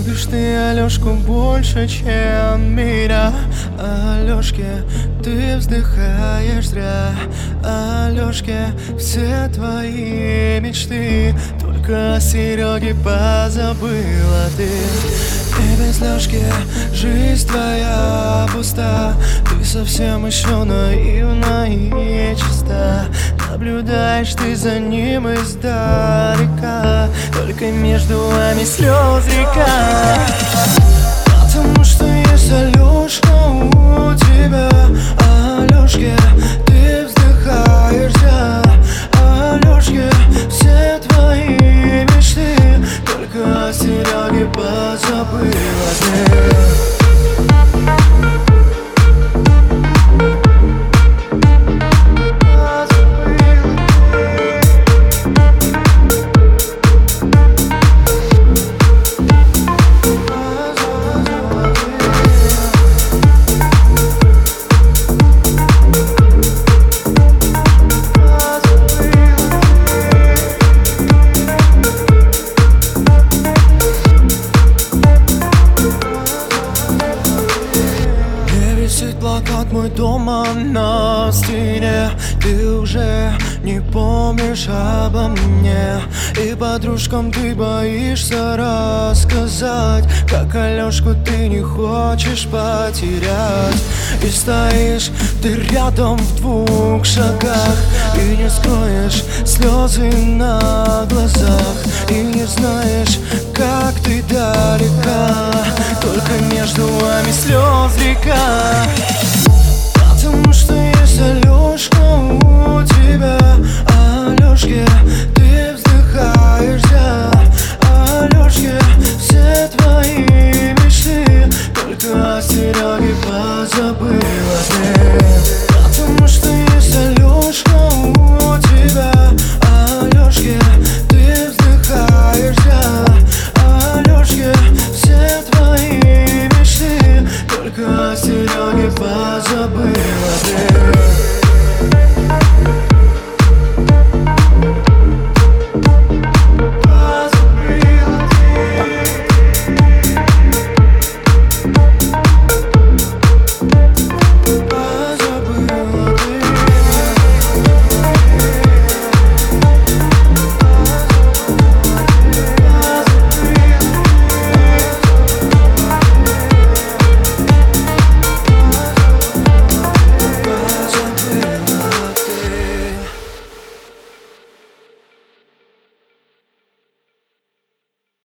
Любишь ты Алёшку больше, чем меня. Алёшке, ты вздыхаешь зря. Алёшке, все твои мечты только о Серёге позабыла ты. И без Лёшки жизнь твоя пуста. Ты совсем еще наивна и чиста. Наблюдаешь ты за ним издалека, только между вами слез река. Потому что есть Алёшка у тебя. Алёшке, ты вздыхаешь зря. Алёшке, все твои мечты только о Серёге позабыла ты. Плакат мой дома на стене. Ты уже не помнишь обо мне, и подружкам ты боишься рассказать, как Алёшку ты не хочешь потерять. И стоишь ты рядом в 2 шагах, и не скроешь слезы на глазах, и не знаешь,